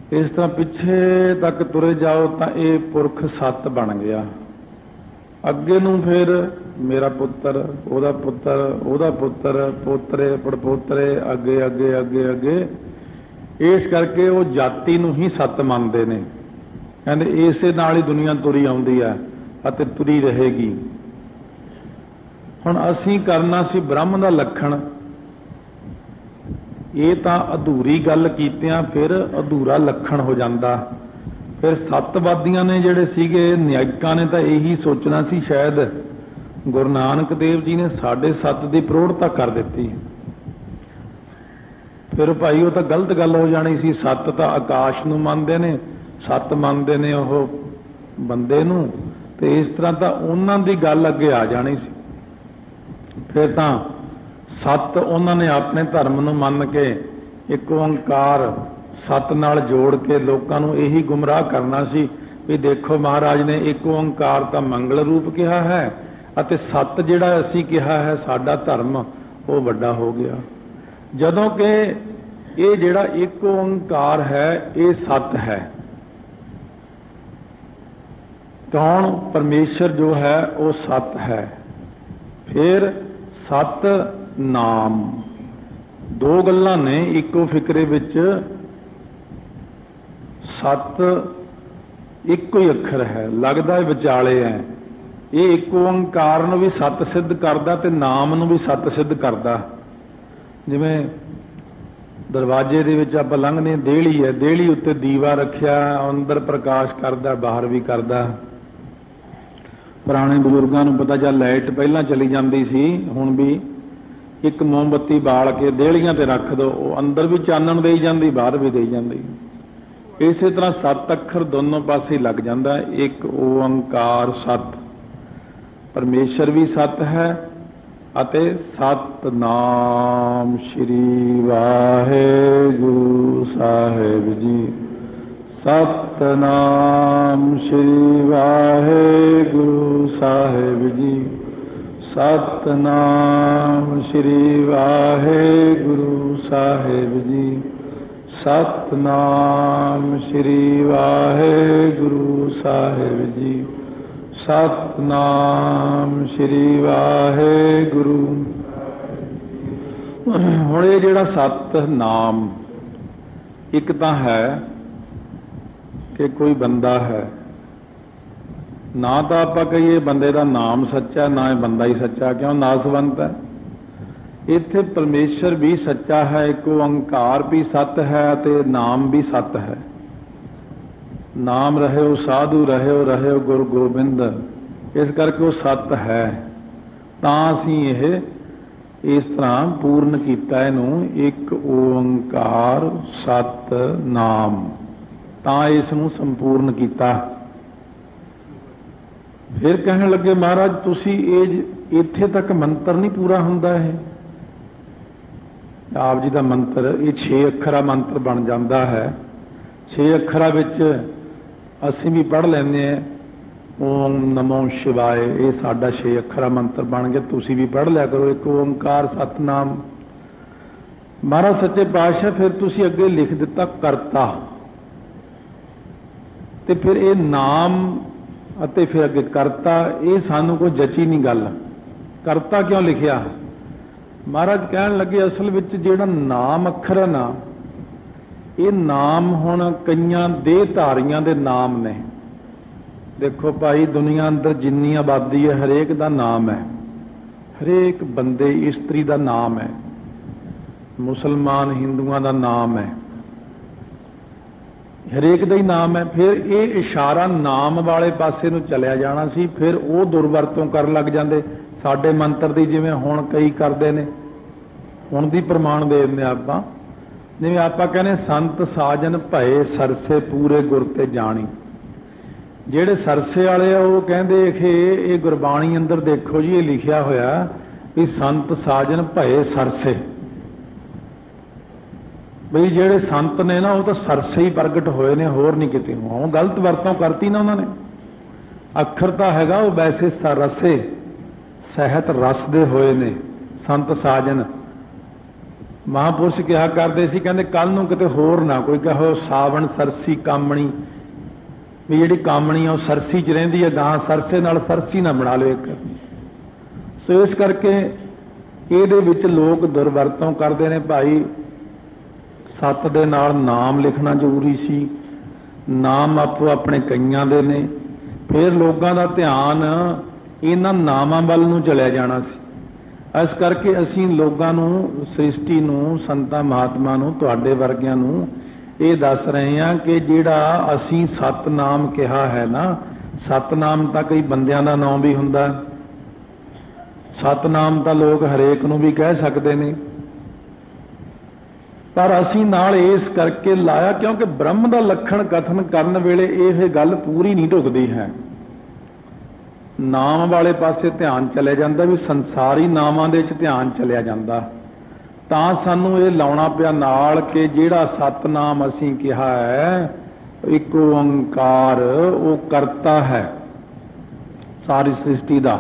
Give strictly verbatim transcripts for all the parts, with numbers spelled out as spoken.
इस तरह पिछे तक तुरे जाओ तो ये पुरख सत बन गया। अगे नूं फिर मेरा पुत्र, ओदा पुत्र, ओदा पुत्र, पोतरे पड़पोतरे, अगे अगे अगे अगे, इस करके वो जाति नूं ही सत मनते हैं। कहते इसे नाल ही दुनिया तुरी आउंदी है अते तुरी रहेगी। हुण असीं करना सी ब्रह्म दा लखण, ये तां अधूरी गल कीतियां फिर अधूरा लखण हो जाता। फिर सतवादियां ने जिहड़े सीगे न्यायिकां ने तां यही सोचना सी शायद गुरु नानक देव जी ने साढ़े सत की प्रौढ़ता कर दी। फिर भाई वो तो गलत गल हो जानी सी। सत तो आकाश नूं मनदे ने, सत मनदे ने ओह बंदे नूं, ते इस तरह तो उन्हां दी गल अगे आ जानी सी। फिर तां सत उन्होंने अपने धर्म नूं मन के एक ओंकार सत नाल जोड़ के लोगों नूं यही गुमराह करना सी भी देखो महाराज ने एक ओंकार का मंगल रूप कहा है अते सत जिहड़ा असीं कहा है साडा धर्म वो वड्डा हो गया। जदों कि ये जिहड़ा एक ओंकार है ये सत है। कौन? परमेश्वर जो है वो सत है। फिर सत नाम, दो गल्लां ने इको फिकरे विच। सत इको ही अखर है, लगदा विचाले है। ये एक ओंकार नूं भी सत सिद्ध करदा ते नाम नूं भी सत सिद्ध करदा। जिवें दरवाजे दे विच आपां लंघने देहली है, देहली उत्ते दीवा रखिया, अंदर प्रकाश करदा बाहर भी करदा। पुराने बजुर्गों को पता चल लाइट पहला चली जाती सी, हुण भी एक मोमबत्ती बाल के देहलियां ते रख दो, अंदर भी चानण दई जाती बाहर भी दई जाती। इस तरह सत अखर दोनों पासे लग जाता। एक ओंकार सत, परमेश्वर भी सत है अते सतनाम श्री वाहेगुरु साहिब जी। सतनाम श्री वाहेगुरु साहिब जी। सतनाम श्री वाहेगुरु साहिब जी। सतनाम श्री वाहेगुरु साहिब जी। सतनाम श्री वाहेगुरु। हुण ये जिहड़ा सतनाम एक तां है कि कोई बंदा है, ना तो आप कहिए बंदे का नाम सच्चा, ना बंदा ही सच्चा, क्यों? नासवंत है। इत्थे परमेश्वर भी सच्चा है, एक ओंकार भी सत है ते नाम भी सत है। नाम रहे हो साधु रहे हो रहे हो गुरु गोबिंद, इस करके वो सत है। तां असीं यह इस तरह पूर्ण किया इनू एक ओंकार सत नाम, तां इसनू संपूर्ण किया। फिर कहने लगे महाराज तुसी इत्थे तक मंत्र नहीं पूरा हुंदा है। आप जी का मंत्र ये छे अखरा मंत्र बन जाता है। छे अखरा विच असीं भी पढ़ लैंदे हैं ओम नमो शिवाय, ये साडा छे अखरा मंत्र बन गया। तुसी भी पढ़ लिया करो एक ओंकार सतनाम। महाराज सच्चे पातशाह फिर तुसी अगे लिख दिता करता, ते फिर ये नाम अते फिर अगे करता, ये सानू कोई जची नहीं गल। करता क्यों लिखिया? महाराज कहन लगे असल विच जिहड़ा नाम अखर है ना, ये नाम हुण कईयां देहधारियां दे नाम ने। देखो भाई दुनिया अंदर जिन्नी आबादी है हरेक दा नाम है, हरेक बंदे इस्त्री दा नाम है, मुसलमान हिंदुआं दा नाम है, हरेक दा ही नाम है। फिर ये इशारा नाम वाले पासे नूं चलिया जाना सी, फिर वो दुरवरतों कर लग जाते साडे मंत्र दी, जिवें हुण कई करदे ने। हुण दी प्रमाण दे दिंदे आपां, जिवें आपां कहने संत साजन भए सरसे पूरे गुर ते जाणी। ਜਿਹੜੇ सरसे वाले आ वो कहते कि ये गुरबाणी अंदर देखो जी ये लिखिया होया भी संत साजन भए सरसे, बई जेड़े संत ने ना वो तो सरसे ही प्रगट होए ने, होर नहीं किते। वो गलत वरतों करती ना उन्होंने। अखर तो हैगा वो वैसे रसे सहत रस दे होए ने संत साजन, महापुरुष कहा करते सी, कहते कल नूं किते होर ना कोई कहो सावण सरसी कामणी, भी जिहड़ी कामणी आ सरसी च रहिंदी है, गां सरसे नाल सरसी ना बना लो एक। सो इस करके ਇਹਦੇ ਵਿੱਚ लोग दुरवरतों करते हैं। भाई सत दे नाल नाम लिखना जरूरी सी, नाम आपो अपने कईयां दे ने, फिर लोगों का ध्यान इन्हां नामां वल नूं चलिया जाना सी। इस करके असीं लोगों नूं, सृष्टि नूं, संतां महात्मा नूं, तुहाडे वर्गियां नूं ये दस रहे हैं कि जिहड़ा असीं सतनाम कहा है ना, सतनाम तां कई बंदियां दा नाम भी हुंदा, सतनाम तां लोग हरेक नूं भी कह सकते हैं, पर असीं नाल इस करके लाया क्योंकि ब्रह्म का लक्षण कथन करन वेले यह गल पूरी नहीं ढुकदी है। नाम वाले पासे ध्यान चलिया जांदा, भी संसारी नामां दे विच ध्यान चलिया जांदा, तां सानूं ये लाउणा पिया नाल कि जिहड़ा सतनाम असीं कहा है एक ओंकार, वो करता है सारी सृष्टि का।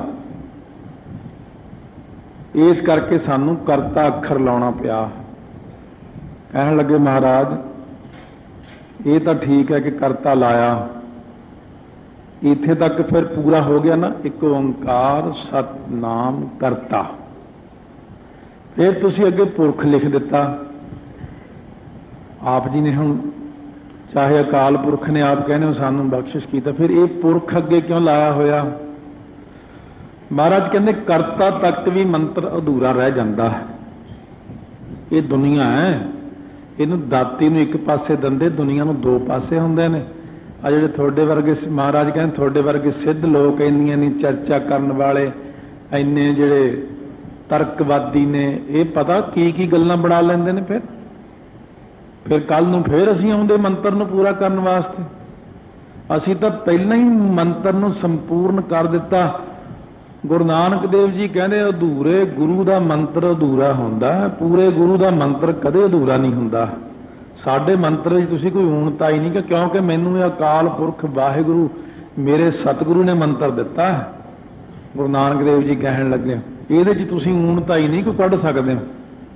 इस करके सानूं करता अखर लाउणा पिया। कहण लगे महाराज ये तो ठीक है कि करता लाया, इत्थे तक फिर पूरा हो गया ना, एक ओंकार सतनाम करता। फिर तुसी अगे पुरख लिख दिता। आप जी ने हुण चाहे अकाल पुरख ने आप कहने हो सानू बख्शिश कीता, फिर ये पुरख अगे क्यों लाया होया? महाराज कहते करता तक भी मंत्र अधूरा रह जाता है। ये दुनिया है, इनू दाती नूं एक पासे दंदे, दुनिया नूं दो पासे हुंदे ने। आ जिहड़े थोड़े वर्गे महाराज कहते थोड़े वर्गे सिद्ध लोग इन्नी इन्नी चर्चा करन वाले, इन्ने जिहड़े तर्कवादी ने, ये पता की की गल्लां बना लैंदे ने। फिर फिर कल नूं फिर असीं आउंदे मंत्र नूं पूरा करन वास्ते। असीं तां पहिलां ही मंत्र नूं संपूर्ण कर दिता। गुरु नानक देव जी कहते अधूरे गुरु का मंत्र अधूरा होंदा, पूरे गुरु का मंत्र कदे अधूरा नहीं हुंदा। साडे मंत्र तुसीं कोई ऊणता ही नहीं कि क्योंकि मैनूं अकाल पुरख वाहिगुरु मेरे सतगुरु ने मंत्र दिता। गुरु नानक देव जी कहण लगे इहदे च तुसीं ऊणता ही नहीं कोई कढ सकदे हो।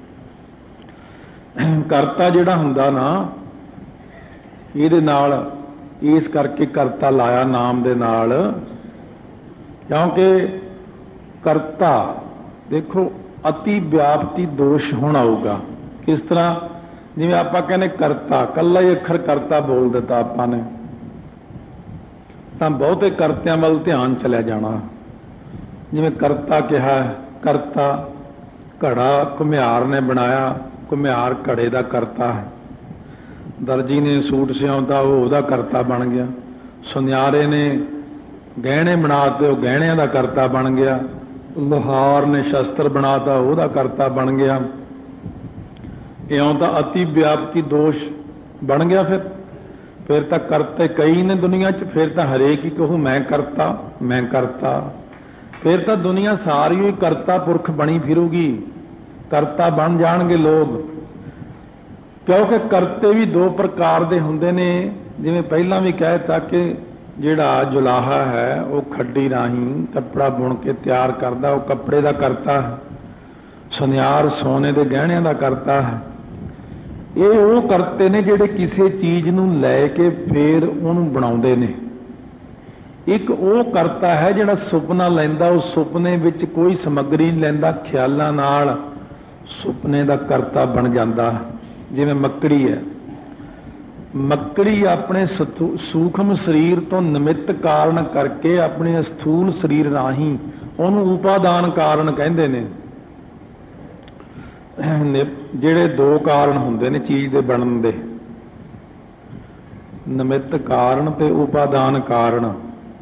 करता जिहड़ा हुंदा ना, इहदे नाल इस करके करता लाया नाम दे नाल, क्योंकि करता देखो अति व्याप्ति दोष होना आऊगा। किस तरह? जिवें आपां कहने करता, कल्ला ही अखर करता बोल दिता आपां ने, तां बहुते करतियां वल ध्यान चलिया जाना। जिवें करता कहा, करता घड़ा घुमियार ने बनाया, घुमियार घड़े का करता है। दर्जी ने सूट सियाउंदा वो उहदा करता बन गया। सुनियारे ने गहने बनाते वो गहणियां का करता बन गया। लोहार ने शस्त्र बनाता वह करता बन गया। इउं तां अति व्याप्ति दोष बन गया। फिर फिर तां करते कई ने दुनिया च, फिर तां हरेक ही कहूँ मैं करता मैं करता। फिर तां दुनिया सारी ही करता पुरख बनी फिरूगी, करता बन जाणगे लोग। क्योंकि करते भी दो प्रकार के हुंदे ने। जिवें पहला भी कहता कि जिहड़ा जुलाहा है वो खड्डी राही कपड़ा बुन के तैयार करता, वो कपड़े का करता है। सुनियार सोने के गहणियां का करता है। ये वो करते ने जिहड़े किसी चीज़ नूं लैके फिर उहनूं बनाउंदे ने। एक वो करता है जिहड़ा सुपना लैंदा, उस सुपने विच कोई समग्री नहीं लैंदा, ख्यालां नाल सुपने का करता बन जाता। जिवें मक्कड़ी है, मक्कड़ी अपने सूक्ष्म शरीर तो निमित्त कारण करके अपने स्थूल शरीर राही उन्होंने उपादान कारण कहते हैं। जिहड़े दो कारण हुंदे ने चीज़ दे बनन दे, निमित्त कारण ते उपादान कारण।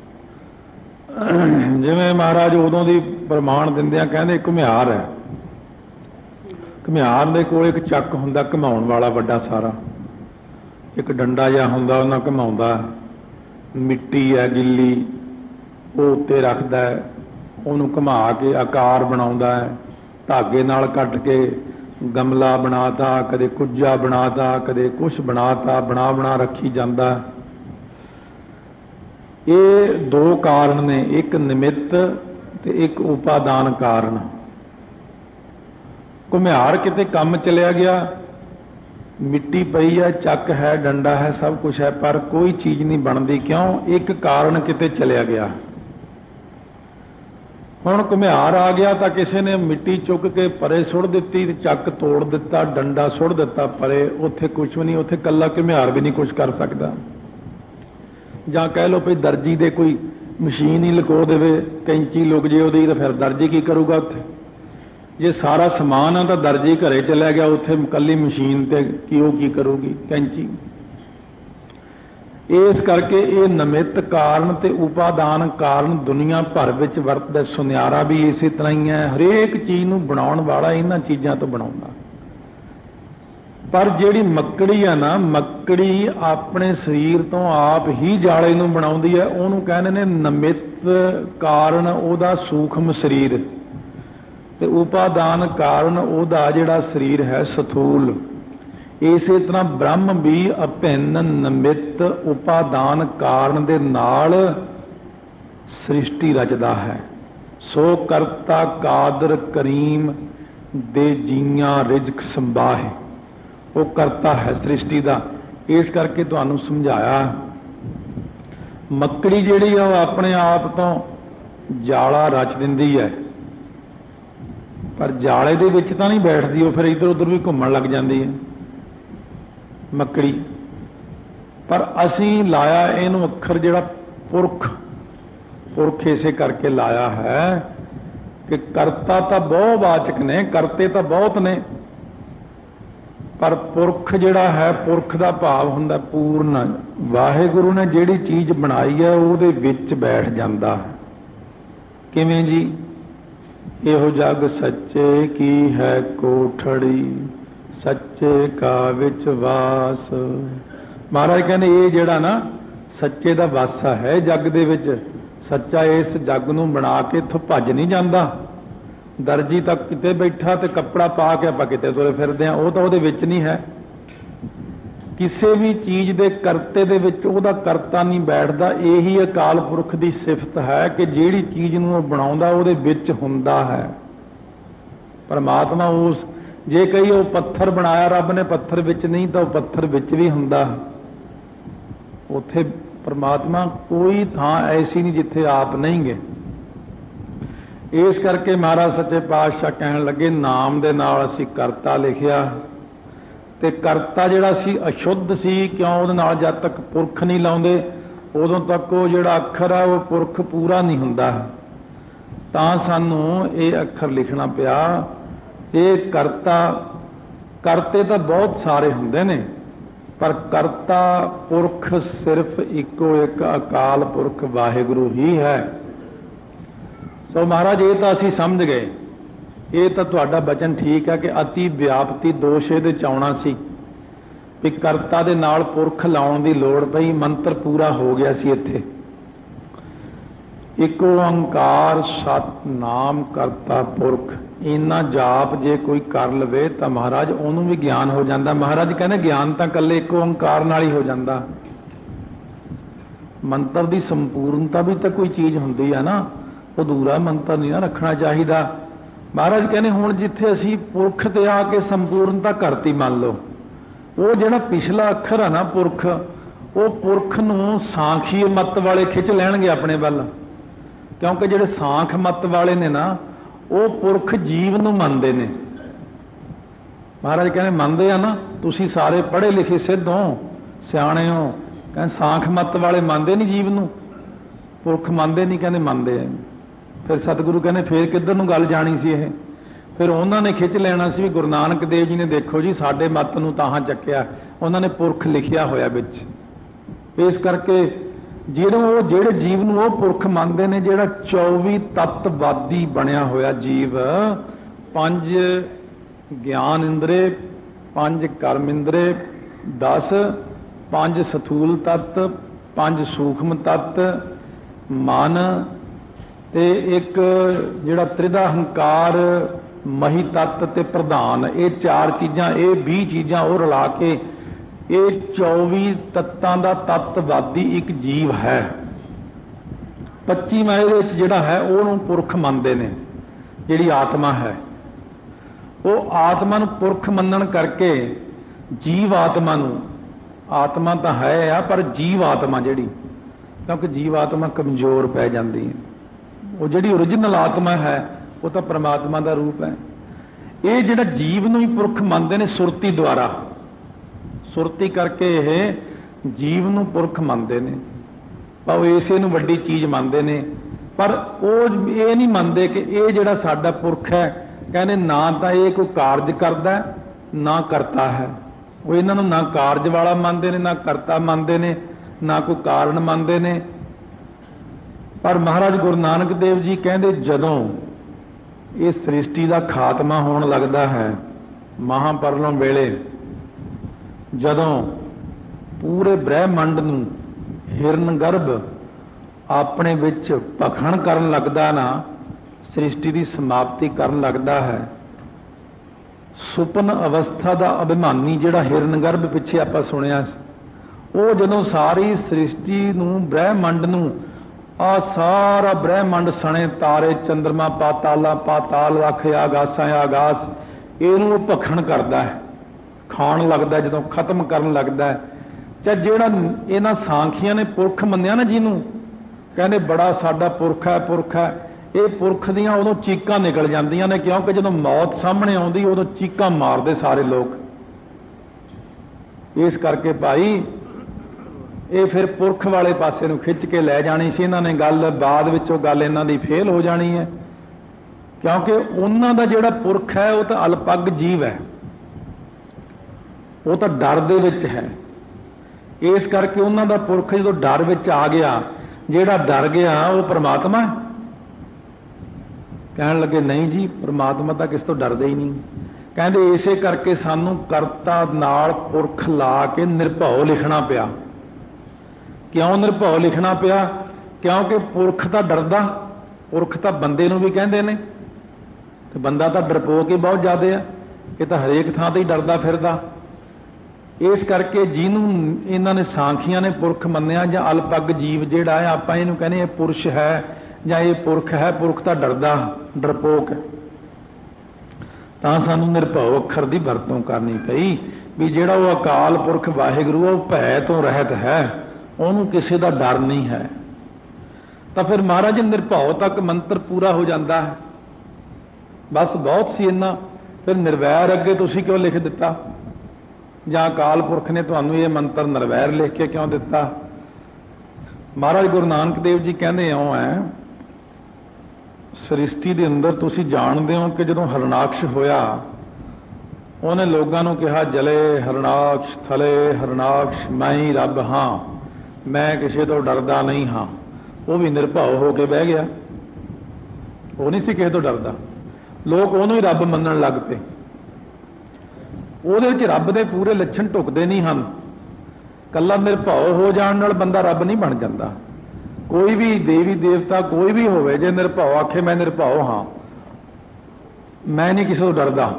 जिवें महाराज उदों दी प्रमाण दिंदे कहंदे घुमियार है, घुमियार दे कोल एक चक हुंदा घुमाउण वाला वड्डा सारा, एक डंडा जिहा हुंदा उन्हां घुमाउंदा, मिट्टी है गिल्ली वो उत्ते रखदा है, उहनूं घुमा के आकार बनाउंदा है, धागे नाल कट के गमला बनाता, कदे कुज्जा बनाता, कदे कुछ बनाता, बना बना रखी जाता। ये दो कारण ने, एक निमित्त ते एक उपादान कारण। ਘੁਮਿਆਰ ਕਿਤੇ ਕੰਮ ਚਲਿਆ ਗਿਆ, ਮਿੱਟੀ ਪਈ ਹੈ, ਚੱਕ ਹੈ, ਡੰਡਾ ਹੈ, ਸਭ ਕੁਝ ਹੈ, ਪਰ ਕੋਈ ਚੀਜ਼ ਨਹੀਂ ਬਣਦੀ। ਕਿਉਂ? ਇੱਕ ਕਾਰਨ ਕਿਤੇ ਚਲਿਆ ਗਿਆ। ਹੁਣ ਘੁਮਿਆਰ ਆ ਗਿਆ ਤਾਂ ਕਿਸੇ ਨੇ ਮਿੱਟੀ ਚੁੱਕ ਕੇ ਪਰੇ ਸੁੱਟ ਦਿੱਤੀ, ਚੱਕ ਤੋੜ ਦਿੱਤਾ, ਡੰਡਾ ਸੁੱਟ ਦਿੱਤਾ ਪਰੇ, ਉੱਥੇ ਕੁਝ ਵੀ ਨਹੀਂ, ਉੱਥੇ ਇਕੱਲਾ ਘੁਮਿਆਰ ਵੀ ਨਹੀਂ ਕੁਝ ਕਰ ਸਕਦਾ। ਜਾਂ ਕਹਿ ਲਓ ਵੀ ਦਰਜੀ ਦੇ ਕੋਈ ਮਸ਼ੀਨ ਹੀ ਲੁਕੋ ਦੇਵੇ, ਕੈਂਚੀ ਲੁਕ ਜੇ ਉਹਦੀ, ਤਾਂ ਫਿਰ ਦਰਜੀ ਕੀ ਕਰੂਗਾ ਉੱਥੇ? ਜੇ ਸਾਰਾ ਸਮਾਨ ਆ ਤਾਂ ਦਰਜੀ ਘਰੇ ਚਲਿਆ ਗਿਆ, ਉੱਥੇ ਇਕੱਲੀ ਮਸ਼ੀਨ ਤੇ ਕੀ ਉਹ ਕੀ ਕਰੂਗੀ? ਕੈਂਚੀ। ਇਸ ਕਰਕੇ ਇਹ ਨਿਮਿਤ ਕਾਰਨ ਤੇ ਉਪਾਦਾਨ ਕਾਰਨ ਦੁਨੀਆ ਭਰ ਵਿੱਚ ਵਰਤਦਾ। ਸੁਨਿਆਰਾ ਵੀ ਇਸੇ ਤਰ੍ਹਾਂ ਹੀ ਹੈ, ਹਰੇਕ ਚੀਜ਼ ਨੂੰ ਬਣਾਉਣ ਵਾਲਾ ਇਹਨਾਂ ਚੀਜ਼ਾਂ ਤੋਂ ਬਣਾਉਂਦਾ। ਪਰ ਜਿਹੜੀ ਮੱਕੜੀ ਆ ਨਾ, ਮੱਕੜੀ ਆਪਣੇ ਸਰੀਰ ਤੋਂ ਆਪ ਹੀ ਜਾਲੇ ਨੂੰ ਬਣਾਉਂਦੀ ਹੈ। ਉਹਨੂੰ ਕਹਿੰਦੇ ਨੇ ਨਿਮਿਤ ਕਾਰਨ ਉਹਦਾ ਸੂਖਮ ਸਰੀਰ, ਤੇ ਉਪਾਦਾਨ ਕਾਰਨ ਉਹਦਾ ਜਿਹੜਾ ਸਰੀਰ ਹੈ ਸਥੂਲ। ਇਸੇ ਤਰ੍ਹਾਂ ਬ੍ਰਹਮ ਵੀ ਅਭਿੰਨ ਨਿਮਿਤ ਉਪਾਦਾਨ ਕਾਰਨ ਦੇ ਨਾਲ ਸ੍ਰਿਸ਼ਟੀ ਰਚਦਾ ਹੈ। ਸੋ ਕਰਤਾ ਕਾਦਰ ਕਰੀਮ ਦੇ ਜੀਆਂ ਰਿਜ਼ਕ ਸੰਭਾਹੇ, ਉਹ ਕਰਤਾ ਹੈ ਸ੍ਰਿਸ਼ਟੀ ਦਾ। ਇਸ ਕਰਕੇ ਤੁਹਾਨੂੰ ਸਮਝਾਇਆ, ਮੱਕੜੀ ਜਿਹੜੀ ਆ ਉਹ ਆਪਣੇ ਆਪ ਤੋਂ ਜਾਲਾ ਰਚ ਦਿੰਦੀ ਹੈ, ਪਰ ਜਾਲੇ ਦੇ ਵਿੱਚ ਤਾਂ ਨਹੀਂ ਬੈਠਦੀ, ਉਹ ਫਿਰ ਇੱਧਰ ਉੱਧਰ ਵੀ ਘੁੰਮਣ ਲੱਗ ਜਾਂਦੀ ਹੈ ਮੱਕੜੀ। ਪਰ ਅਸੀਂ ਲਾਇਆ ਇਹਨੂੰ ਅੱਖਰ ਜਿਹੜਾ ਪੁਰਖ, ਪੁਰਖ ਇਸੇ ਕਰਕੇ ਲਾਇਆ ਹੈ ਕਿ ਕਰਤਾ ਤਾਂ ਬਹੁਵਾਚਕ ਨੇ, ਕਰਤੇ ਤਾਂ ਬਹੁਤ ਨੇ, ਪਰ ਪੁਰਖ ਜਿਹੜਾ ਹੈ, ਪੁਰਖ ਦਾ ਭਾਵ ਹੁੰਦਾ ਪੂਰਨ। ਵਾਹਿਗੁਰੂ ਨੇ ਜਿਹੜੀ ਚੀਜ਼ ਬਣਾਈ ਹੈ ਉਹਦੇ ਵਿੱਚ ਬੈਠ ਜਾਂਦਾ ਹੈ। ਕਿਵੇਂ ਜੀ? ਇਹੋ ਜਗ ਸੱਚੇ ਕੀ ਹੈ ਕੋਠੜੀ, ਸੱਚੇ ਕਾ ਵਿੱਚ ਵਾਸ। ਮਹਾਰਾਜ ਕਹਿੰਦੇ ਇਹ ਜਿਹੜਾ ਨਾ ਸੱਚੇ ਦਾ ਵਾਸਾ ਹੈ ਜੱਗ ਦੇ ਵਿੱਚ, ਸੱਚਾ ਇਸ ਜੱਗ ਨੂੰ ਬਣਾ ਕੇ ਇੱਥੋਂ ਭੱਜ ਨਹੀਂ ਜਾਂਦਾ। ਦਰਜੀ ਤਾਂ ਕਿਤੇ ਬੈਠਾ ਤੇ ਕੱਪੜਾ ਪਾ ਕੇ ਆਪਾਂ ਕਿਤੇ ਤੁਰੇ ਫਿਰਦੇ ਹਾਂ, ਉਹ ਤਾਂ ਉਹਦੇ ਵਿੱਚ ਨਹੀਂ ਹੈ। ਕਿਸੇ ਵੀ ਚੀਜ਼ ਦੇ ਕਰਤੇ ਦੇ ਵਿੱਚ ਉਹਦਾ ਕਰਤਾ ਨਹੀਂ ਬੈਠਦਾ। ਇਹੀ ਅਕਾਲ ਪੁਰਖ ਦੀ ਸਿਫਤ ਹੈ ਕਿ ਜਿਹੜੀ ਚੀਜ਼ ਨੂੰ ਉਹ ਬਣਾਉਂਦਾ ਉਹਦੇ ਵਿੱਚ ਹੁੰਦਾ ਹੈ ਪਰਮਾਤਮਾ। ਉਸ ਜੇ ਕਹੀ ਉਹ ਪੱਥਰ ਬਣਾਇਆ ਰੱਬ ਨੇ, ਪੱਥਰ ਵਿੱਚ ਨਹੀਂ ਤਾਂ ਉਹ ਪੱਥਰ ਵਿੱਚ ਵੀ ਹੁੰਦਾ। ਉੱਥੇ ਪਰਮਾਤਮਾ ਕੋਈ ਥਾਂ ਐਸੀ ਨਹੀਂ ਜਿੱਥੇ ਆਪ ਨਹੀਂ ਗੇ। ਇਸ ਕਰਕੇ ਮਹਾਰਾਜ ਸੱਚੇ ਪਾਤਸ਼ਾਹ ਕਹਿਣ ਲੱਗੇ, ਨਾਮ ਦੇ ਨਾਲ ਅਸੀਂ ਕਰਤਾ ਲਿਖਿਆ, ਤੇ ਕਰਤਾ ਜਿਹੜਾ ਸੀ ਅਸ਼ੁੱਧ ਸੀ। ਕਿਉਂ? ਉਹਦੇ ਨਾਲ ਜਦ ਤੱਕ ਪੁਰਖ ਨਹੀਂ ਲਾਉਂਦੇ ਉਦੋਂ ਤੱਕ ਉਹ ਜਿਹੜਾ ਅੱਖਰ ਆ ਉਹ ਪੁਰਖ ਪੂਰਾ ਨਹੀਂ ਹੁੰਦਾ। ਤਾਂ ਸਾਨੂੰ ਇਹ ਅੱਖਰ ਲਿਖਣਾ ਪਿਆ। ਇਹ ਕਰਤਾ, ਕਰਤੇ ਤਾਂ ਬਹੁਤ ਸਾਰੇ ਹੁੰਦੇ ਨੇ, ਪਰ ਕਰਤਾ ਪੁਰਖ ਸਿਰਫ ਇੱਕੋ ਇੱਕ ਅਕਾਲ ਪੁਰਖ ਵਾਹਿਗੁਰੂ ਹੀ ਹੈ। ਸੋ ਮਹਾਰਾਜ ਇਹ ਤਾਂ ਅਸੀਂ ਸਮਝ ਗਏ। ਇਹ ਤਾਂ ਤੁਹਾਡਾ ਬਚਨ ਠੀਕ ਹੈ ਕਿ ਅਤੀ ਵਿਆਪਤੀ ਦੋਸ਼ ਇਹਦੇ ਚ ਆਉਣਾ ਸੀ, ਵੀ ਕਰਤਾ ਦੇ ਨਾਲ ਪੁਰਖ ਲਾਉਣ ਦੀ ਲੋੜ ਪਈ। ਮੰਤਰ ਪੂਰਾ ਹੋ ਗਿਆ ਸੀ ਇੱਥੇ। ਇੱਕ ਓੰਕਾਰ ਸਤਿਨਾਮ ਕਰਤਾ ਪੁਰਖ, ਇੰਨਾ ਜਾਪ ਜੇ ਕੋਈ ਕਰ ਲਵੇ ਤਾਂ ਮਹਾਰਾਜ ਉਹਨੂੰ ਵੀ ਗਿਆਨ ਹੋ ਜਾਂਦਾ। ਮਹਾਰਾਜ ਕਹਿੰਦੇ ਗਿਆਨ ਤਾਂ ਇਕੱਲੇ ਇੱਕ ਓੰਕਾਰ ਨਾਲ ਹੀ ਹੋ ਜਾਂਦਾ। ਮੰਤਰ ਦੀ ਸੰਪੂਰਨਤਾ ਵੀ ਤਾਂ ਕੋਈ ਚੀਜ਼ ਹੁੰਦੀ ਹੈ ਨਾ, ਅਧੂਰਾ ਮੰਤਰ ਨਹੀਂ ਨਾ ਰੱਖਣਾ ਚਾਹੀਦਾ। ਮਹਾਰਾਜ ਕਹਿੰਦੇ ਹੁਣ ਜਿੱਥੇ ਅਸੀਂ ਪੁਰਖ ਤੇ ਆ ਕੇ ਸੰਪੂਰਨਤਾ ਕਰਤੀ ਮੰਨ ਲਓ, ਉਹ ਜਿਹੜਾ ਪਿਛਲਾ ਅੱਖਰ ਆ ਨਾ ਪੁਰਖ, ਉਹ ਪੁਰਖ ਨੂੰ ਸਾਂਖੀ ਮੱਤ ਵਾਲੇ ਖਿੱਚ ਲੈਣਗੇ ਆਪਣੇ ਵੱਲ। ਕਿਉਂਕਿ ਜਿਹੜੇ ਸਾਂਖ ਮੱਤ ਵਾਲੇ ਨੇ ਨਾ ਉਹ ਪੁਰਖ ਜੀਵ ਨੂੰ ਮੰਨਦੇ ਨੇ। ਮਹਾਰਾਜ ਕਹਿੰਦੇ ਮੰਨਦੇ ਆ ਨਾ, ਤੁਸੀਂ ਸਾਰੇ ਪੜ੍ਹੇ ਲਿਖੇ ਸਿੱਧ ਹੋ, ਸਿਆਣੇ ਹੋ। ਕਹਿੰਦੇ ਸਾਂਖ ਮੱਤ ਵਾਲੇ ਮੰਨਦੇ ਨਹੀਂ ਜੀਵ ਨੂੰ, ਪੁਰਖ ਮੰਨਦੇ ਨਹੀਂ। ਕਹਿੰਦੇ ਮੰਨਦੇ ਆ। ਫਿਰ ਸਤਿਗੁਰੂ ਕਹਿੰਦੇ ਫੇਰ ਕਿੱਧਰ ਨੂੰ ਗੱਲ ਜਾਣੀ ਸੀ ਇਹ? ਫਿਰ ਉਹਨਾਂ ਨੇ ਖਿੱਚ ਲੈਣਾ ਸੀ ਵੀ ਗੁਰੂ ਨਾਨਕ ਦੇਵ ਜੀ ਨੇ ਦੇਖੋ ਜੀ ਸਾਡੇ ਮੱਤ ਨੂੰ ਤਾਹਾਂ ਚੱਕਿਆ, ਉਹਨਾਂ ਨੇ ਪੁਰਖ ਲਿਖਿਆ ਹੋਇਆ ਵਿੱਚ। ਇਸ ਕਰਕੇ ਜਿਹੜਾ ਉਹ ਜਿਹੜੇ ਜੀਵ ਨੂੰ ਉਹ ਪੁਰਖ ਮੰਨਦੇ ਨੇ, ਜਿਹੜਾ ਚੌਵੀ ਤੱਤਵਾਦੀ ਬਣਿਆ ਹੋਇਆ ਜੀਵ, ਪੰਜ ਗਿਆਨ ਇੰਦਰੇ, ਪੰਜ ਕਰਮ ਇੰਦਰੇ, ਦਸ, ਪੰਜ ਸਥੂਲ ਤੱਤ, ਪੰਜ ਸੂਖਮ ਤੱਤ, ਮਨ ਤੇ ਇੱਕ ਜਿਹੜਾ ਤ੍ਰਿਦਾ ਹੰਕਾਰ, ਮਹੀ ਤੱਤ ਤੇ ਪ੍ਰਧਾਨ, ਇਹ ਚਾਰ ਚੀਜ਼ਾਂ, ਇਹ ਵੀਹ ਚੀਜ਼ਾਂ ਉਹ ਰਲਾ ਕੇ ਇਹ ਚੌਵੀ ਤੱਤਾਂ ਦਾ ਤੱਤਵਾਦੀ ਇੱਕ ਜੀਵ ਹੈ। ਪੱਚੀਵਾਂ ਇਹਦੇ ਵਿੱਚ ਜਿਹੜਾ ਹੈ ਉਹਨੂੰ ਪੁਰਖ ਮੰਨਦੇ ਨੇ, ਜਿਹੜੀ ਆਤਮਾ ਹੈ। वो आत्मा नूं पुरख मनण करके जीव आत्मा नूं, आत्मा तो है आ पर जीव आत्मा जिहड़ी, क्योंकि जीव आत्मा कमजोर पै जाती है, वो जिहड़ी ओरिजिनल आत्मा है वो तो परमात्मा का रूप है। ये जिहड़ा जीव नूं ही पुरख मनते हैं सुरती द्वारा, सुरती करके ये जीव नूं पुरख मनते हैं, पर इसे नूं वड्डी चीज़ मनते हैं, पर वो ये नहीं मनते कि ये जिहड़ा साडा पुरख है, कहने ना तो ये कोई कारज करता ना करता है, वो इन्हों ना कारज वाला मानते हैं ना करता मानते हैं ना कोई कारण मानते हैं। पर महाराज गुरु नानक देव जी कहते जदों ये सृष्टि का खात्मा होने लगता है महापरलों वेले, जदों पूरे ब्रह्मंड नूं हिरन गर्भ अपने विच भखण करन लगदा ना, सृष्टि की समाप्ति करन लगता है, सुपन अवस्था का अभिमानी जिहड़ा हिरन गर्भ पिछे आपां सुनिया, वो जदों सारी सृष्टि नूं ब्रह्मंड नूं आ सारा ब्रह्मंड सने तारे चंद्रमा पाताला पाताल रख आगासा आगास इहनूं भखण करता है, खाण लगता है, जदों खत्म करन लगता है। चाहे जिहड़ा इन्हां सांखियां ने पुरख मन्निया ना, जिन्हों कहते बड़ा साडा पुरख है पुरख है, ये पुरख दियां उदों चीकां निकल जांदियां ने, क्योंकि जदों मौत सामने आउंदी उदों चीकां मारदे सारे लोग। इस करके भाई ये फिर पुरख वाले पासे नूं खिंच के लै जानी सी, इन्हां ने गल बाद विचों गल इन्हां दी फेल हो जानी है, क्योंकि उन्हां दा जिहड़ा पुरख है वो तो अलपग जीव है, वो तो डर दे विच है। इस करके उन्हां दा पुरख जदों डर विच आ गया, जिहड़ा डर गया वो परमात्मा है। कहन लगे नहीं जी परमात्मा तो किस तो डरदे ही नहीं, कहते इसे करके सानू करता नाल पुरख ला के निरभव लिखना पिया। क्यों निरभव लिखना पिया? क्योंकि पुरख तो डरदा, पुरख तो बंदे नूं भी कहंदे ने, ते बंदा तो डरपोक ही बहुत ज्यादा है, ये तो हरेक थां ते ही डरदा फिरदा। इस करके जिन्हों इन्हां ने सांखियां ने पुरख मन्निया जां अलपग जीव जिहड़ा है, आपां इहनूं कहने ये पुरुष है जां ये पुरख है, पुरख तो डरदा डरपोक है, तां सानूं निरभव अखर की वरतों करनी पई भी जिहड़ा वो अकाल पुरख वाहिगुरू वो भै तो रहत है, उहनूं किसी का डर नहीं है। तो फिर महाराज निरभव तक मंत्र पूरा हो जाता है, बस बहुत सी इन्ना। फिर निर्वैर अगे तुसीं क्यों लिख दिता, जां अकाल पुरख ने तुहानूं ये मंत्र निर्वैर लिख के क्यों दिता? महाराज गुरु नानक देव जी कहते इउं है, सृष्टि के अंदर तुसीं जाणदे हो कि जदों हरनाक्ष होया, उन्हें लोगों को कहा जले हरनाक्ष थले हरनाक्ष मैं ही रब हाँ, मैं किसी तो डरदा नहीं हाँ। वो भी निरभव होकर बह गया, वो नहीं सी किसी तो डरदा, लोग उन्होंने ही रब मनण लग पे। ਉਹਦੇ ਵਿੱਚ ਰੱਬ ਦੇ ਪੂਰੇ ਲੱਛਣ ਢੁਕਦੇ ਨਹੀਂ ਹਨ। ਕੱਲਾ ਨਿਰਭਉ ਹੋ ਜਾਣ ਨਾਲ ਬੰਦਾ ਰੱਬ ਨਹੀਂ ਬਣ ਜਾਂਦਾ। ਕੋਈ ਵੀ ਦੇਵੀ ਦੇਵਤਾ ਕੋਈ ਵੀ ਹੋਵੇ, ਜੇ ਨਿਰਭਉ ਆਖੇ ਮੈਂ ਨਿਰਭਉ ਹਾਂ, ਮੈਂ ਨਹੀਂ ਕਿਸੇ ਤੋਂ ਡਰਦਾ,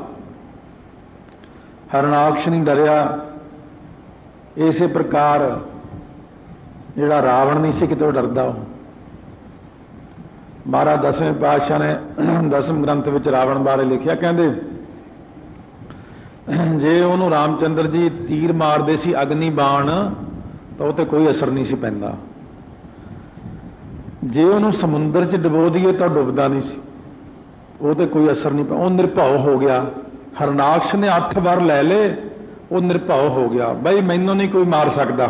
ਹਰਨਾਕਸ਼ ਨਹੀਂ ਡਰਿਆ, ਇਸੇ ਪ੍ਰਕਾਰ ਜਿਹੜਾ ਰਾਵਣ ਨਹੀਂ ਸੀ ਕਿਤੋਂ ਡਰਦਾ। ਉਹ ਮਹਾਰਾਜ ਦਸਵੇਂ ਪਾਤਸ਼ਾਹ ਨੇ ਦਸਮ ਗ੍ਰੰਥ ਵਿੱਚ ਰਾਵਣ ਬਾਰੇ ਲਿਖਿਆ, ਕਹਿੰਦੇ जे उन्होंने रामचंद्र जी तीर मारते सी अग्नि बाण तो वो कोई असर नहीं सी पैंदा, जे उन्होंने समुद्र च डुबो दिए तो डुबदा नहीं सी, वो तो कोई असर नहीं पैंदा। वो निरभव हो गया। हरनाक्ष ने अठ वार लै ले, वो निरभव हो गया, बई मैनू नहीं कोई मार सकता।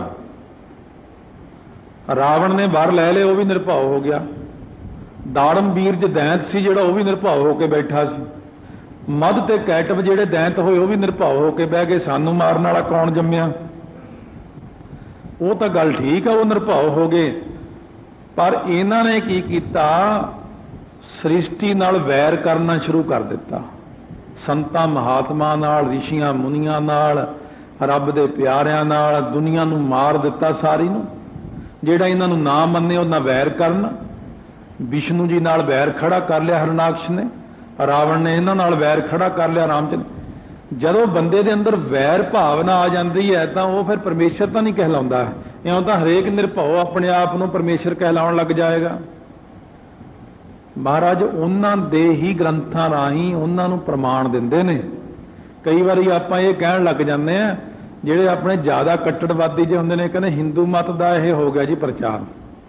रावण ने वार लै ले, वो भी निरभव हो गया। दाड़म वीर च दैंत सी जिहड़ा, वो भी निरभव होकर बैठा सी। मध ते कैटव जिहड़े दैंत होए, वो भी निरभव होकर बह गए, सानू मारन वाला कौन जम्मिया। वो तो गल ठीक है, वो निरभव हो गए, पर इन्हां ने की कीता, सृष्टि नाल वैर करना शुरू कर दिता। संतां महात्मा नाल, ऋषियां मुनियां नाल, रब दे प्यारियां नाल दुनिया नूं मार दिता सारी नूं। जिहड़ा इन्हां नूं ना मन्ने उन्हां वैर करना। विष्णु जी नाल वैर खड़ा कर लिया हरनाक्ष ने, रावण ने इन्हां नाल वैर खड़ा कर लिया रामचंद्र। जदों बंदे दे अंदर वैर भावना आ जाती है तो वह फिर परमेश्वर तो नहीं कहलाउंदा। इउं तो हरेक निरभव अपने आप को परमेश्वर कहलाउण लग जाएगा। ਮਹਾਰਾਜ ਉਹਨਾਂ ਦੇ ਹੀ ਗ੍ਰੰਥਾਂ ਰਾਹੀਂ ਉਹਨਾਂ ਨੂੰ ਪ੍ਰਮਾਣ ਦਿੰਦੇ ਨੇ। ਕਈ ਵਾਰੀ ਆਪਾਂ ਇਹ ਕਹਿਣ ਲੱਗ ਜਾਂਦੇ ਆ, ਜਿਹੜੇ ਆਪਣੇ ਜ਼ਿਆਦਾ ਕੱਟੜਵਾਦੀ ਜਿਹੇ ਹੁੰਦੇ ਨੇ, ਕਹਿੰਦੇ ਹਿੰਦੂ ਮਤ ਦਾ ਇਹ ਹੋ ਗਿਆ ਜੀ ਪ੍ਰਚਾਰ।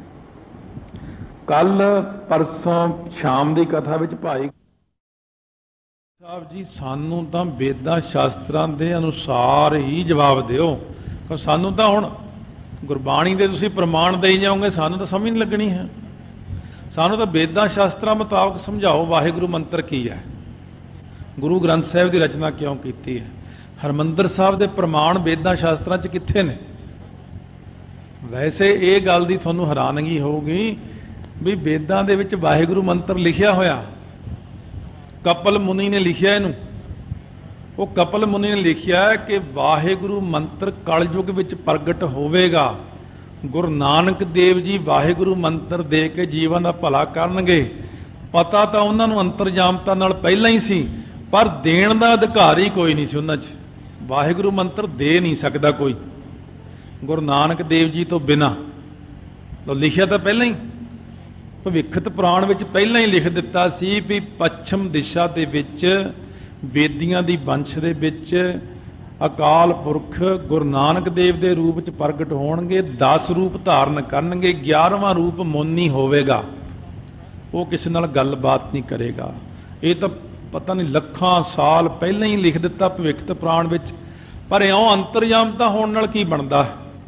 ਕੱਲ ਪਰਸੋਂ ਸ਼ਾਮ ਦੀ ਕਥਾ ਵਿੱਚ ਭਾਈ ਸਾਹਿਬ ਜੀ ਸਾਨੂੰ ਤਾਂ ਵੇਦਾਂ ਸ਼ਾਸਤਰਾਂ ਦੇ ਅਨੁਸਾਰ ਹੀ ਜਵਾਬ ਦਿਓ, ਸਾਨੂੰ ਤਾਂ ਹੁਣ ਗੁਰਬਾਣੀ ਦੇ ਤੁਸੀਂ ਪ੍ਰਮਾਣ ਦੇਈ ਜਾਓਗੇ, ਸਾਨੂੰ ਤਾਂ ਸਮਝ ਨਹੀਂ ਲੱਗਣੀ ਹੈ। ਸਾਨੂੰ ਤਾਂ ਵੇਦਾਂ ਸ਼ਾਸਤਰਾਂ ਮੁਤਾਬਕ ਸਮਝਾਓ ਵਾਹਿਗੁਰੂ ਮੰਤਰ ਕੀ ਹੈ, ਗੁਰੂ ਗ੍ਰੰਥ ਸਾਹਿਬ ਦੀ ਰਚਨਾ ਕਿਉਂ ਕੀਤੀ ਹੈ। ਹਰਿਮੰਦਰ ਸਾਹਿਬ ਦੇ ਪ੍ਰਮਾਣ ਵੇਦਾਂ ਸ਼ਾਸਤਰਾਂ 'ਚ ਕਿੱਥੇ ਨੇ? ਵੈਸੇ ਇਹ ਗੱਲ ਦੀ ਤੁਹਾਨੂੰ ਹੈਰਾਨਗੀ ਹੋਊਗੀ ਵੀ ਵੇਦਾਂ ਦੇ ਵਿੱਚ ਵਾਹਿਗੁਰੂ ਮੰਤਰ ਲਿਖਿਆ ਹੋਇਆ, ਕਪਲ ਮੁਨੀ ਨੇ ਲਿਖਿਆ ਇਹਨੂੰ। ਉਹ ਕਪਲ ਮੁਨੀ ਨੇ ਲਿਖਿਆ ਕਿ ਵਾਹਿਗੁਰੂ ਮੰਤਰ ਕਲਯੁਗ ਵਿੱਚ ਪ੍ਰਗਟ ਹੋਵੇਗਾ। ਗੁਰੂ ਨਾਨਕ ਦੇਵ ਜੀ ਵਾਹਿਗੁਰੂ ਮੰਤਰ ਦੇ ਕੇ ਜੀਵਨ ਦਾ ਭਲਾ ਕਰਨਗੇ। ਪਤਾ ਤਾਂ ਉਹਨਾਂ ਨੂੰ ਅੰਤਰਜਾਮਤਾ ਨਾਲ ਪਹਿਲਾਂ ਹੀ ਸੀ, ਪਰ ਦੇਣ ਦਾ ਅਧਿਕਾਰੀ ਕੋਈ ਨਹੀਂ ਸੀ ਉਹਨਾਂ 'ਚ। ਵਾਹਿਗੁਰੂ ਮੰਤਰ ਦੇ ਨਹੀਂ ਸਕਦਾ ਕੋਈ ਗੁਰੂ ਨਾਨਕ ਦੇਵ ਜੀ ਤੋਂ ਬਿਨਾਂ। ਤਾਂ ਲਿਖਿਆ ਤਾਂ ਪਹਿਲਾਂ ਹੀ ਭਵਿੱਖਤ ਪੁਰਾਣ ਵਿੱਚ ਪਹਿਲਾਂ ਹੀ ਲਿਖ ਦਿੱਤਾ ਸੀ ਵੀ ਪੱਛਮ ਦਿਸ਼ਾ ਦੇ ਵਿੱਚ ਬੇਦੀਆਂ ਦੀ ਵੰਸ਼ ਦੇ ਵਿੱਚ ਅਕਾਲ ਪੁਰਖ ਗੁਰੂ ਨਾਨਕ ਦੇਵ ਦੇ ਰੂਪ ਚ ਪ੍ਰਗਟ ਹੋਣਗੇ, ਦਸ ਰੂਪ ਧਾਰਨ ਕਰਨਗੇ, ਗਿਆਰਵਾਂ ਰੂਪ ਮੋਨੀ ਹੋਵੇਗਾ। ਉਹ ਕਿਸੇ ਨਾਲ ਗੱਲਬਾਤ ਨਹੀਂ ਕਰੇਗਾ। ਇਹ ਤਾਂ ਪਤਾ ਨਹੀਂ ਲੱਖਾਂ ਸਾਲ ਪਹਿਲਾਂ ਹੀ ਲਿਖ ਦਿੱਤਾ ਭਵਿੱਖਤ ਪੁਰਾਣ ਵਿੱਚ, ਪਰ ਇਉਂ ਅੰਤਰਜਾਮਤਾ ਹੋਣ ਨਾਲ ਕੀ ਬਣਦਾ।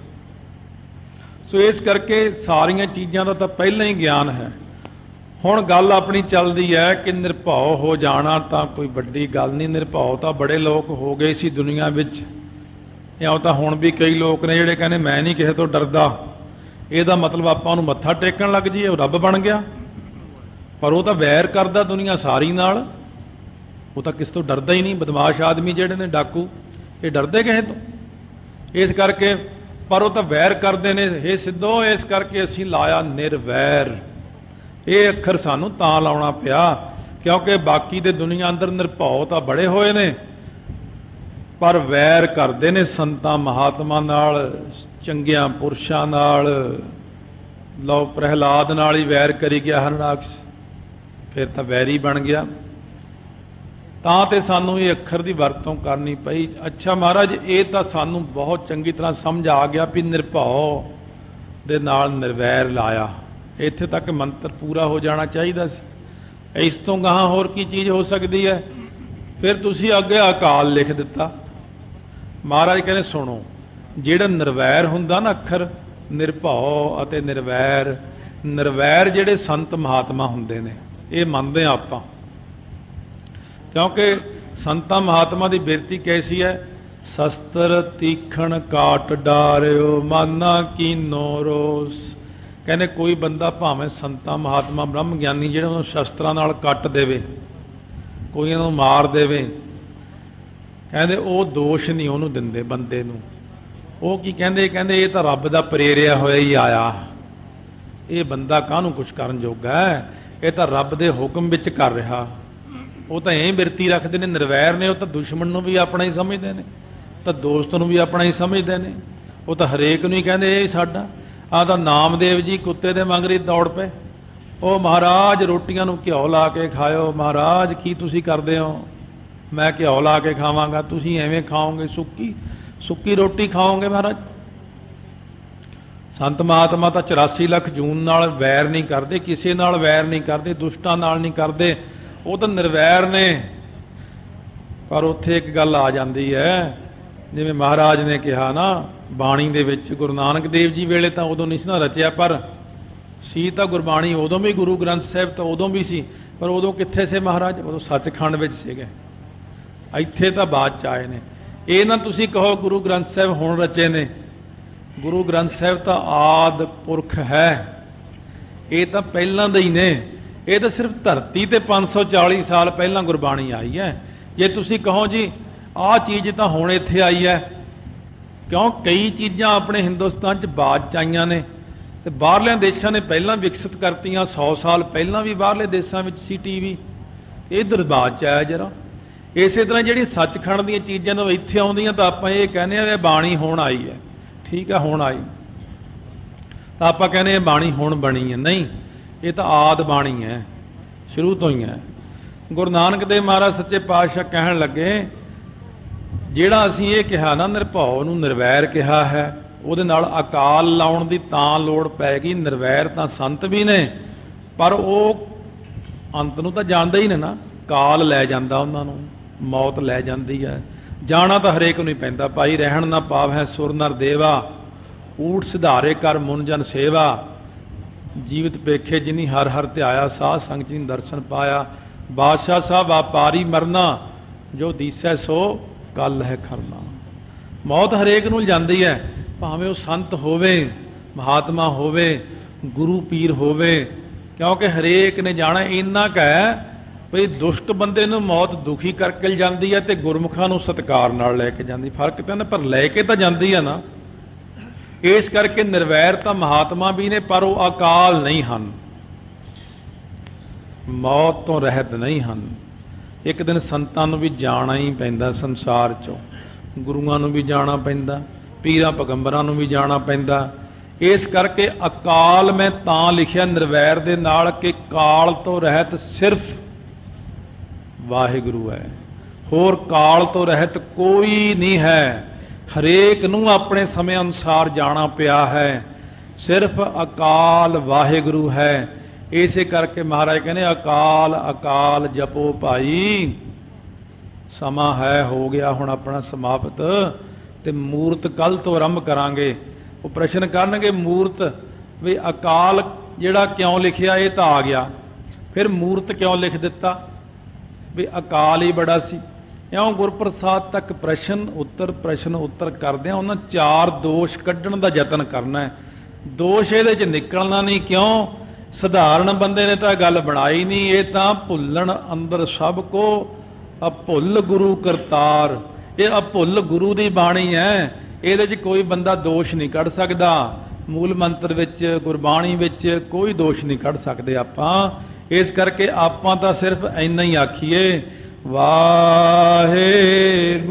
ਸੋ ਇਸ ਕਰਕੇ ਸਾਰੀਆਂ ਚੀਜ਼ਾਂ ਦਾ ਤਾਂ ਪਹਿਲਾਂ ਹੀ ਗਿਆਨ ਹੈ। ਹੁਣ ਗੱਲ ਆਪਣੀ ਚੱਲਦੀ ਹੈ ਕਿ ਨਿਰਭਉ ਹੋ ਜਾਣਾ ਤਾਂ ਕੋਈ ਵੱਡੀ ਗੱਲ ਨਹੀਂ। ਨਿਰਭਉ ਤਾਂ ਬੜੇ ਲੋਕ ਹੋ ਗਏ ਸੀ ਦੁਨੀਆ ਵਿੱਚ, ਇਉਂ ਤਾਂ ਹੁਣ ਵੀ ਕਈ ਲੋਕ ਨੇ ਜਿਹੜੇ ਕਹਿੰਦੇ ਮੈਂ ਨਹੀਂ ਕਿਸੇ ਤੋਂ ਡਰਦਾ। ਇਹਦਾ ਮਤਲਬ ਆਪਾਂ ਉਹਨੂੰ ਮੱਥਾ ਟੇਕਣ ਲੱਗ ਜਾਈਏ, ਉਹ ਰੱਬ ਬਣ ਗਿਆ। ਪਰ ਉਹ ਤਾਂ ਵੈਰ ਕਰਦਾ ਦੁਨੀਆ ਸਾਰੀ ਨਾਲ, ਉਹ ਤਾਂ ਕਿਸੇ ਤੋਂ ਡਰਦਾ ਹੀ ਨਹੀਂ। ਬਦਮਾਸ਼ ਆਦਮੀ ਜਿਹੜੇ ਨੇ, ਡਾਕੂ, ਇਹ ਡਰਦੇ ਕਿਸੇ ਤੋਂ। ਇਸ ਕਰਕੇ ਪਰ ਉਹ ਤਾਂ ਵੈਰ ਕਰਦੇ ਨੇ। ਇਹ ਸਿੱਧੋ ਇਸ ਕਰਕੇ ਅਸੀਂ ਲਾਇਆ ਨਿਰਵੈਰ। ਇਹ ਅੱਖਰ ਸਾਨੂੰ ਤਾਂ ਲਾਉਣਾ ਪਿਆ ਕਿਉਂਕਿ ਬਾਕੀ ਦੇ ਦੁਨੀਆ ਅੰਦਰ ਨਿਰਭਉ ਤਾਂ ਬੜੇ ਹੋਏ ਨੇ, ਪਰ ਵੈਰ ਕਰਦੇ ਨੇ ਸੰਤਾਂ ਮਹਾਤਮਾ ਨਾਲ, ਚੰਗਿਆਂ ਪੁਰਸ਼ਾਂ ਨਾਲ। ਲਓ ਪ੍ਰਹਿਲਾਦ ਨਾਲ ਹੀ ਵੈਰ ਕਰੀ ਗਿਆ ਹਰਨਾਕਸ਼, ਫਿਰ ਤਾਂ ਵੈਰੀ ਬਣ ਗਿਆ। ਤਾਂ ਤੇ ਸਾਨੂੰ ਇਹ ਅੱਖਰ ਦੀ ਵਰਤੋਂ ਕਰਨੀ ਪਈ। ਅੱਛਾ ਮਹਾਰਾਜ, ਇਹ ਤਾਂ ਸਾਨੂੰ ਬਹੁਤ ਚੰਗੀ ਤਰ੍ਹਾਂ ਸਮਝ ਆ ਗਿਆ ਵੀ ਨਿਰਭਉ ਦੇ ਨਾਲ ਨਿਰਵੈਰ ਲਾਇਆ। ਇੱਥੇ ਤੱਕ ਮੰਤਰ ਪੂਰਾ ਹੋ ਜਾਣਾ ਚਾਹੀਦਾ ਸੀ। ਇਸ ਤੋਂ ਗਾਹਾਂ ਹੋਰ ਕੀ ਚੀਜ਼ ਹੋ ਸਕਦੀ ਹੈ? ਫਿਰ ਤੁਸੀਂ ਅੱਗੇ ਅਕਾਲ ਲਿਖ ਦਿੱਤਾ। ਮਹਾਰਾਜ ਕਹਿੰਦੇ ਸੁਣੋ, ਜਿਹੜਾ ਨਿਰਵੈਰ ਹੁੰਦਾ ਨਾ ਅੱਖਰ, ਨਿਰਭਉ ਅਤੇ ਨਿਰਵੈਰ, ਨਿਰਵੈਰ ਜਿਹੜੇ ਸੰਤ ਮਹਾਤਮਾ ਹੁੰਦੇ ਨੇ, ਇਹ ਮੰਨਦੇ ਹਾਂ ਆਪਾਂ। ਕਿਉਂਕਿ ਸੰਤਾਂ ਮਹਾਤਮਾ ਦੀ ਬਿਰਤੀ ਕੈਸੀ ਹੈ? ਸ਼ਸਤਰ ਤੀਖਣ ਕਾਟ ਡਾਰਿਓ ਮਾਨਾ ਕੀਨੋ ਰੋਸ। ਕਹਿੰਦੇ ਕੋਈ ਬੰਦਾ ਭਾਵੇਂ ਸੰਤਾਂ ਮਹਾਤਮਾ ਬ੍ਰਹਮ ਗਿਆਨੀ ਜਿਹੜੇ ਉਹਨੂੰ ਸ਼ਸਤਰਾਂ ਨਾਲ ਕੱਟ ਦੇਵੇ, ਕੋਈ ਇਹਨਾਂ ਨੂੰ ਮਾਰ ਦੇਵੇ, ਕਹਿੰਦੇ ਉਹ ਦੋਸ਼ ਨਹੀਂ ਉਹਨੂੰ ਦਿੰਦੇ ਬੰਦੇ ਨੂੰ। ਉਹ ਕੀ ਕਹਿੰਦੇ? ਕਹਿੰਦੇ ਇਹ ਤਾਂ ਰੱਬ ਦਾ ਪ੍ਰੇਰਿਆ ਹੋਇਆ ਹੀ ਆਇਆ, ਇਹ ਬੰਦਾ ਕਾਹਨੂੰ ਕੁਛ ਕਰਨ ਜੋਗਾ ਹੈ, ਇਹ ਤਾਂ ਰੱਬ ਦੇ ਹੁਕਮ ਵਿੱਚ ਕਰ ਰਿਹਾ। ਉਹ ਤਾਂ ਐਂ ਬਿਰਤੀ ਰੱਖਦੇ ਨੇ। ਨਿਰਵੈਰ ਨੇ ਉਹ ਤਾਂ ਦੁਸ਼ਮਣ ਨੂੰ ਵੀ ਆਪਣਾ ਹੀ ਸਮਝਦੇ ਨੇ, ਤਾਂ ਦੋਸਤ ਨੂੰ ਵੀ ਆਪਣਾ ਹੀ ਸਮਝਦੇ ਨੇ। ਉਹ ਤਾਂ ਹਰੇਕ ਨੂੰ ਹੀ ਕਹਿੰਦੇ ਇਹ ਸਾਡਾ। ਆਹ ਤਾਂ ਨਾਮਦੇਵ ਜੀ ਕੁੱਤੇ ਦੇ ਮੰਗਰੀ ਦੌੜ ਪਏ, ਉਹ ਮਹਾਰਾਜ ਰੋਟੀਆਂ ਨੂੰ ਘਿਓ ਲਾ ਕੇ ਖਾਇਓ। ਮਹਾਰਾਜ ਕੀ ਤੁਸੀਂ ਕਰਦੇ ਹੋ? ਮੈਂ ਘਿਓ ਲਾ ਕੇ ਖਾਵਾਂਗਾ, ਤੁਸੀਂ ਐਵੇਂ ਖਾਓਗੇ, ਸੁੱਕੀ ਸੁੱਕੀ ਰੋਟੀ ਖਾਓਗੇ ਮਹਾਰਾਜ। ਸੰਤ ਮਹਾਤਮਾ ਤਾਂ ਚੁਰਾਸੀ ਲੱਖ ਜੂਨ ਨਾਲ ਵੈਰ ਨਹੀਂ ਕਰਦੇ, ਕਿਸੇ ਨਾਲ ਵੈਰ ਨਹੀਂ ਕਰਦੇ, ਦੁਸ਼ਟਾਂ ਨਾਲ ਨਹੀਂ ਕਰਦੇ, ਉਹ ਤਾਂ ਨਿਰਵੈਰ ਨੇ। ਪਰ ਉੱਥੇ ਇੱਕ ਗੱਲ ਆ ਜਾਂਦੀ ਹੈ, ਜਿਵੇਂ ਮਹਾਰਾਜ ਨੇ ਕਿਹਾ ਨਾ ਬਾਣੀ ਦੇ ਵਿੱਚ, ਗੁਰੂ ਨਾਨਕ ਦੇਵ ਜੀ ਵੇਲੇ ਤਾਂ ਉਦੋਂ ਨਹੀਂ ਸੀ ਨਾ ਰਚਿਆ, ਪਰ ਸੀ ਤਾਂ ਗੁਰਬਾਣੀ ਉਦੋਂ ਵੀ, ਗੁਰੂ ਗ੍ਰੰਥ ਸਾਹਿਬ ਤਾਂ ਉਦੋਂ ਵੀ ਸੀ, ਪਰ ਉਦੋਂ ਕਿੱਥੇ ਸੇ ਮਹਾਰਾਜ? ਉਦੋਂ ਸੱਚਖੰਡ ਵਿੱਚ ਸੀਗੇ। ਇੱਥੇ ਤਾਂ ਬਾਅਦ ਚ ਆਏ ਨੇ। ਇਹ ਨਾ ਤੁਸੀਂ ਕਹੋ ਗੁਰੂ ਗ੍ਰੰਥ ਸਾਹਿਬ ਹੁਣ ਰਚੇ ਨੇ। ਗੁਰੂ ਗ੍ਰੰਥ ਸਾਹਿਬ ਤਾਂ ਆਦਿ ਪੁਰਖ ਹੈ, ਇਹ ਤਾਂ ਪਹਿਲਾਂ ਦੇ ਹੀ ਨੇ। ਇਹ ਤਾਂ ਸਿਰਫ ਧਰਤੀ ਤੇ ਪੰਜ ਸੌ ਚਾਲੀ ਸਾਲ ਪਹਿਲਾਂ ਗੁਰਬਾਣੀ ਆਈ ਹੈ। ਜੇ ਤੁਸੀਂ ਕਹੋ ਜੀ ਆਹ ਚੀਜ਼ ਤਾਂ ਹੁਣ ਇੱਥੇ ਆਈ ਹੈ, ਕਿਉਂ ਕਈ ਚੀਜ਼ਾਂ ਆਪਣੇ ਹਿੰਦੁਸਤਾਨ 'ਚ ਬਾਅਦ 'ਚ ਆਈਆਂ ਨੇ ਤੇ ਬਾਹਰਲਿਆਂ ਦੇਸ਼ਾਂ ਨੇ ਪਹਿਲਾਂ ਵਿਕਸਿਤ ਕਰਤੀਆਂ। ਸੌ ਸਾਲ ਪਹਿਲਾਂ ਵੀ ਬਾਹਰਲੇ ਦੇਸ਼ਾਂ ਵਿੱਚ ਸੀ ਟੀ ਵੀ, ਇੱਧਰ ਬਾਅਦ 'ਚ ਆਇਆ ਜਰਾ। ਇਸੇ ਤਰ੍ਹਾਂ ਜਿਹੜੀ ਸੱਚਖੰਡ ਦੀਆਂ ਚੀਜ਼ਾਂ ਨੂੰ ਇੱਥੇ ਆਉਂਦੀਆਂ ਤਾਂ ਆਪਾਂ ਇਹ ਕਹਿੰਦੇ ਆ ਬਾਣੀ ਹੁਣ ਆਈ ਹੈ। ਠੀਕ ਹੈ, ਹੁਣ ਆਈ ਤਾਂ ਆਪਾਂ ਕਹਿੰਦੇ ਇਹ ਬਾਣੀ ਹੁਣ ਬਣੀ ਹੈ। ਨਹੀਂ, ਇਹ ਤਾਂ ਆਦ ਬਾਣੀ ਹੈ। ਸ਼ੁਰੂ ਤੋਂ ਹੀ ਹੈ। ਗੁਰੂ ਨਾਨਕ ਦੇਵ ਮਹਾਰਾਜ ਸੱਚੇ ਪਾਤਸ਼ਾਹ ਕਹਿਣ ਲੱਗੇ, ਜਿਹੜਾ ਅਸੀਂ ਇਹ ਕਿਹਾ ਨਾ ਨਿਰਭਉ ਨੂੰ ਨਿਰਵੈਰ ਕਿਹਾ ਹੈ, ਉਹਦੇ ਨਾਲ ਅਕਾਲ ਲਾਉਣ ਦੀ ਤਾਂ ਲੋੜ ਪੈ ਗਈ। ਨਿਰਵੈਰ ਤਾਂ ਸੰਤ ਵੀ ਨੇ, ਪਰ ਉਹ ਅੰਤ ਨੂੰ ਤਾਂ ਜਾਣਦੇ ਹੀ ਨੇ ਨਾ, ਕਾਲ ਲੈ ਜਾਂਦਾ ਉਹਨਾਂ ਨੂੰ, ਮੌਤ ਲੈ ਜਾਂਦੀ ਹੈ। ਜਾਣਾ ਤਾਂ ਹਰੇਕ ਨੂੰ ਹੀ ਪੈਂਦਾ। ਭਾਈ ਰਹਿਣ ਨਾ ਪਾਵੈ ਸੁਰ ਨਰ ਦੇਵਾ, ਊਠ ਸਿਧਾਰੇ ਕਰ ਮੁਨ ਜਨ ਸੇਵਾ, ਜੀਵਤ ਪੇਖੇ ਜਿਨੀ ਹਰ ਹਰ ਧਿਆਇਆ, ਸਾਧ ਸੰਗ ਜਿਨੀ ਦਰਸ਼ਨ ਪਾਇਆ, ਬਾਦਸ਼ਾਹ ਸਾਹਿਬ ਵਾਪਾਰੀ ਮਰਨਾ, ਜੋ ਦੀਸੈ ਸੋ ਕੱਲ ਹੈ ਖਰਨਾ। ਮੌਤ ਹਰੇਕ ਨੂੰ ਜਾਂਦੀ ਹੈ, ਭਾਵੇਂ ਉਹ ਸੰਤ ਹੋਵੇ, ਮਹਾਤਮਾ ਹੋਵੇ, ਗੁਰੂ ਪੀਰ ਹੋਵੇ, ਕਿਉਂਕਿ ਹਰੇਕ ਨੇ ਜਾਣਾ। ਇੰਨਾ ਕੁ ਹੈ ਵੀ ਦੁਸ਼ਟ ਬੰਦੇ ਨੂੰ ਮੌਤ ਦੁਖੀ ਕਰਕੇ ਜਾਂਦੀ ਹੈ ਤੇ ਗੁਰਮੁਖਾਂ ਨੂੰ ਸਤਿਕਾਰ ਨਾਲ ਲੈ ਕੇ ਜਾਂਦੀ। ਫਰਕ ਤਾਂ ਨਾ, ਪਰ ਲੈ ਕੇ ਤਾਂ ਜਾਂਦੀ ਹੈ ਨਾ। ਇਸ ਕਰਕੇ ਨਿਰਵੈਰ ਤਾਂ ਮਹਾਤਮਾ ਵੀ ਨੇ, ਪਰ ਉਹ ਅਕਾਲ ਨਹੀਂ ਹਨ, ਮੌਤ ਤੋਂ ਰਹਿਤ ਨਹੀਂ ਹਨ। ਇੱਕ ਦਿਨ ਸੰਤਾਂ ਨੂੰ ਵੀ ਜਾਣਾ ਹੀ ਪੈਂਦਾ ਸੰਸਾਰ ਚੋਂ, ਗੁਰੂਆਂ ਨੂੰ ਵੀ ਜਾਣਾ ਪੈਂਦਾ, ਪੀਰਾਂ ਪੈਗੰਬਰਾਂ ਨੂੰ ਵੀ ਜਾਣਾ ਪੈਂਦਾ। ਇਸ ਕਰਕੇ ਅਕਾਲ ਮੈਂ ਤਾਂ ਲਿਖਿਆ ਨਿਰਵੈਰ ਦੇ ਨਾਲ ਕਿ ਕਾਲ ਤੋਂ ਰਹਿਤ ਸਿਰਫ ਵਾਹਿਗੁਰੂ ਹੈ, ਹੋਰ ਕਾਲ ਤੋਂ ਰਹਿਤ ਕੋਈ ਨਹੀਂ ਹੈ। ਹਰੇਕ ਨੂੰ ਆਪਣੇ ਸਮੇਂ ਅਨੁਸਾਰ ਜਾਣਾ ਪਿਆ ਹੈ, ਸਿਰਫ ਅਕਾਲ ਵਾਹਿਗੁਰੂ ਹੈ। ਇਸੇ ਕਰਕੇ ਮਹਾਰਾਜ ਕਹਿੰਦੇ ਅਕਾਲ ਅਕਾਲ ਜਪੋ ਭਾਈ। ਸਮਾਂ ਹੈ, ਹੋ ਗਿਆ ਹੁਣ ਆਪਣਾ ਸਮਾਪਤ, ਤੇ ਮੂਰਤ ਕੱਲ ਤੋਂ ਆਰੰਭ ਕਰਾਂਗੇ। ਉਹ ਪ੍ਰਸ਼ਨ ਕਰਨਗੇ ਮੂਰਤ ਵੀ ਅਕਾਲ ਜਿਹੜਾ ਕਿਉਂ ਲਿਖਿਆ, ਇਹ ਤਾਂ ਆ ਗਿਆ, ਫਿਰ ਮੂਰਤ ਕਿਉਂ ਲਿਖ ਦਿੱਤਾ? ਵੀ ਅਕਾਲ ਹੀ ਬੜਾ ਸੀ। ਇਉਂ ਗੁਰਪ੍ਰਸਾਦ ਤੱਕ ਪ੍ਰਸ਼ਨ ਉੱਤਰ ਪ੍ਰਸ਼ਨ ਉੱਤਰ ਕਰਦਿਆਂ ਉਹਨਾਂ ਚਾਰ ਦੋਸ਼ ਕੱਢਣ ਦਾ ਯਤਨ ਕਰਨਾ ਹੈ। ਦੋਸ਼ ਇਹਦੇ 'ਚ ਨਿਕਲਣਾ ਨਹੀਂ। ਕਿਉਂ? ਸਧਾਰਨ ਬੰਦੇ ਨੇ ਤਾਂ ਗੱਲ ਬਣਾਈ ਨਹੀਂ, ਇਹ ਤਾਂ ਭੁੱਲਣ ਅੰਦਰ ਸਭ ਕੋ ਅਭੁੱਲ ਗੁਰੂ ਕਰਤਾਰ। ਇਹ ਅਭੁੱਲ ਗੁਰੂ ਦੀ ਬਾਣੀ ਹੈ, ਇਹਦੇ 'ਚ ਕੋਈ ਬੰਦਾ ਦੋਸ਼ ਨਹੀਂ ਕੱਢ ਸਕਦਾ। ਮੂਲ ਮੰਤਰ ਵਿੱਚ, ਗੁਰਬਾਣੀ ਵਿੱਚ ਕੋਈ ਦੋਸ਼ ਨਹੀਂ ਕੱਢ ਸਕਦੇ ਆਪਾਂ। ਇਸ ਕਰਕੇ ਆਪਾਂ ਤਾਂ ਸਿਰਫ ਇੰਨਾ ਹੀ ਆਖੀਏ, ਵਾਹਿਗੁਰੂ